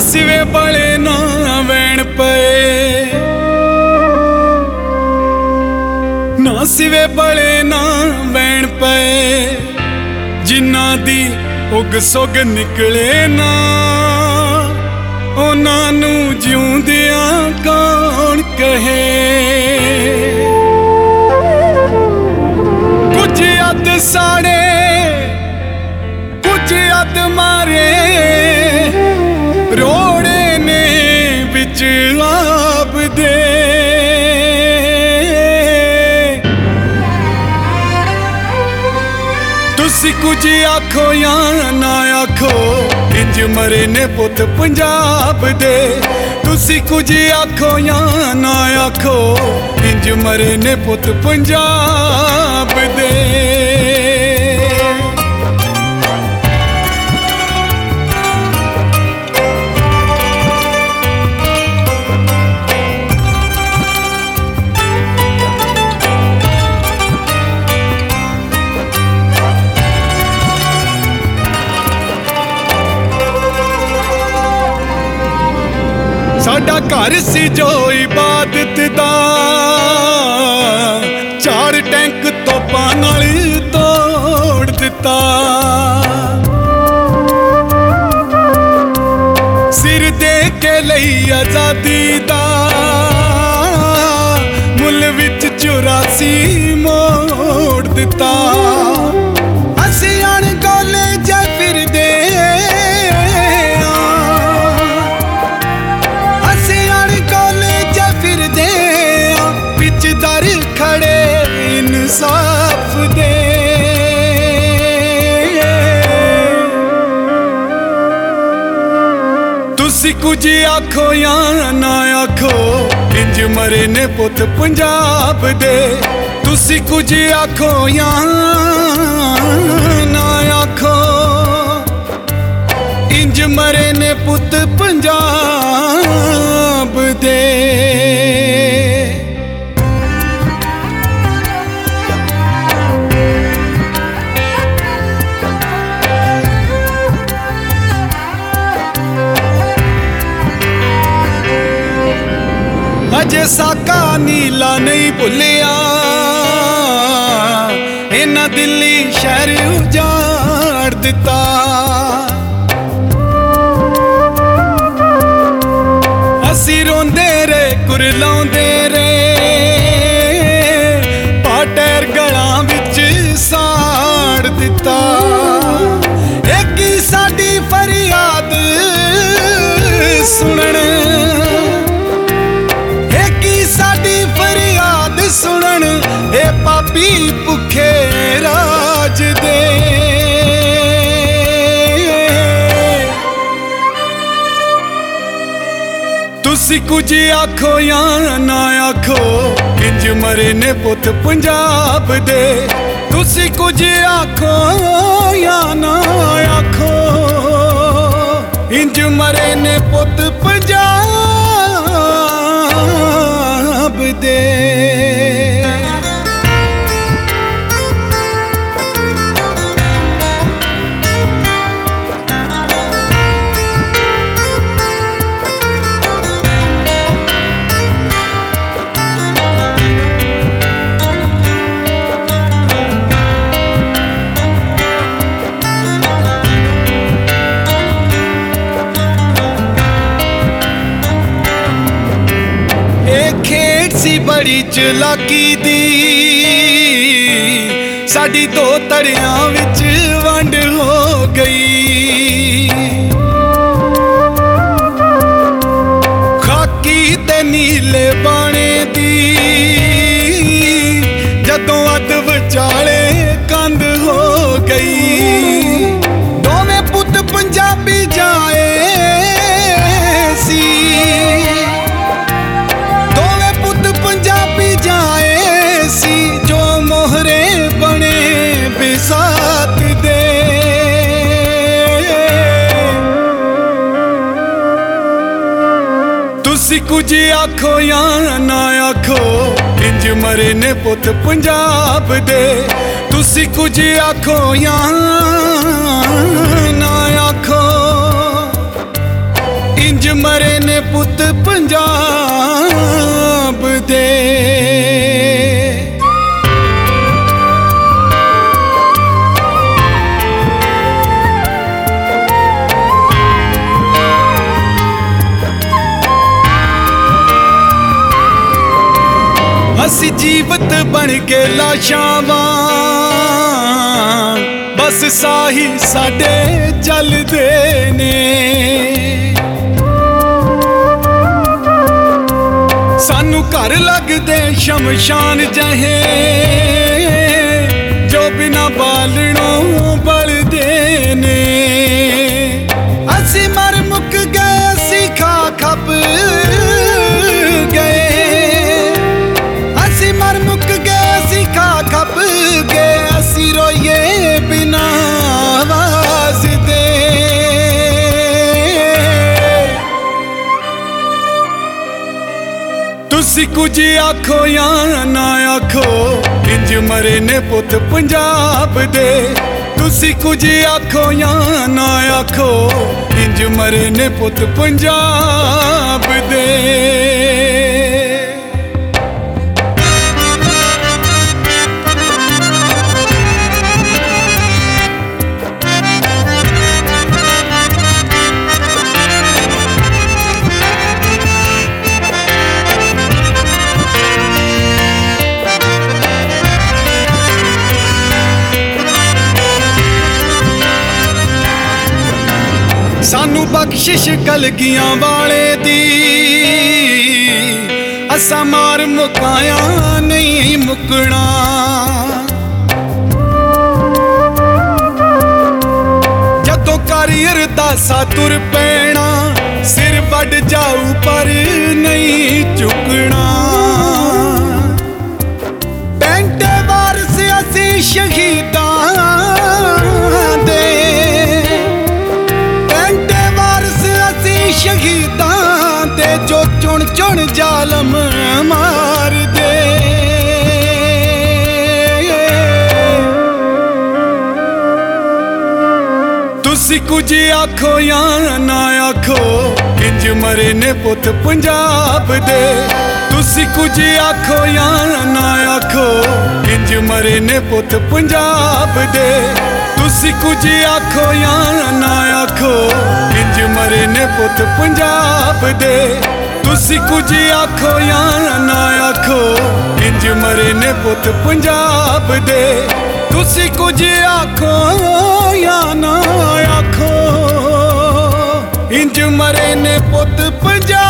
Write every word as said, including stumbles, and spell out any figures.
सिवे बड़े ना वैण पे, ना सिवे बड़े ना वैण पे, जिन्ना दी उग सुग निकले ना, उन्हां नू जिउंदियां कौन कहे। कुछ अद साड़े कुछ अद मारे, रोड़े ने बिच आप दे। तुसी कुछ आखो या ना आखो, इंज मरे ने पुत पंजाब दे। तुसी कुछ आखो या ना आखो, इंज मरे ने पुत पंजाब दे। साडा घर सी जो इबादत दा, चार टैंक तोपां नाल तोड़ दिता। सिर दे के लई आजादी दा, मुल विच चौरासी मोड़ दिता। असी अणगौले जा फिरदे, खड़े इंसाफ दे। तुसी कुछ आखो या ना आखो, इंज मरे ने पुत पंजाब दे। तुसी कुछ आखो या ना आखो, इंज मरे ने पुत पंजाब दे। अजे साका नीला नहीं भुलिया, इन्हां दिल्ली शहर उजाड़ दिता। असी रोंदे रे कुरलाउंदे रे, पाटैर गलां विच साड़ दिता। एक ही साडी फरियाद सुनण, सुनन ए पापी भुखे राज दे। तुसी कुछ आखो या ना आखो, इंज मरे ने पुत पंजाब दे। तुसी कुछ आखो या ना आखो, इंज मरे ने पुत पंजाब दे। बड़ी चलाकी दी, साडी दो तड़ियां विच वंड हो गई। खाकी ते नीले बाणे दी, जदों अद विचाले कंध हो गई। दोवें पुत पंजाबी जाए सी, जो मोहरे बने बिसात दे। तुसी कुछ आखो या ना आखो, इंज मरे ने पुत पंजाब दे। तुसी कुछ आखो या ना आखो, इंज पंजाब दे। असी जीवत बन के लाशां वां, बस साही साडे चलदे ने। सानू घर लगदे शमशान जहे, जो बिना बालणों बलदे ने। असी मर मुक गए, असी खा खप गए, मर मुक गए, असी खा खप गए, असी रोइए बिना आवाज दे। तुसी कुछ आखो या ना आखो, इंज मरे ने पुत पंजाब दे। तुसी कुछ आखो या ना आखो, इंज मरे ने पुत पंजाब दे। सानू बख्शिश कलगियां वाले दी, असा मार मुकाया नहीं मुकना। जदों करी अरदासा तुर पैना, सिर वड जाऊ पर नहीं झुकना। पेंटे वारस असी शहीदां दे, शहीदां दे जो चुन चुन जालम मार दे। तुसी कुछ आखो या ना आखो, इंज मरे ने पुत पंजाब दे। तुसी कुछ आखो या ना आखो, इंज मरे ने पुत पंजाब दे। तुसी कुछ आखो या ना आखो, इंज मरे ने पुत पंजाब दे। तुसी कुछ आखो या ना आखो, इंज मरे ने पुत पंजाब दे। तुसी कुछ आखो या ना आखो, इंज मरे ने पुत पंजाब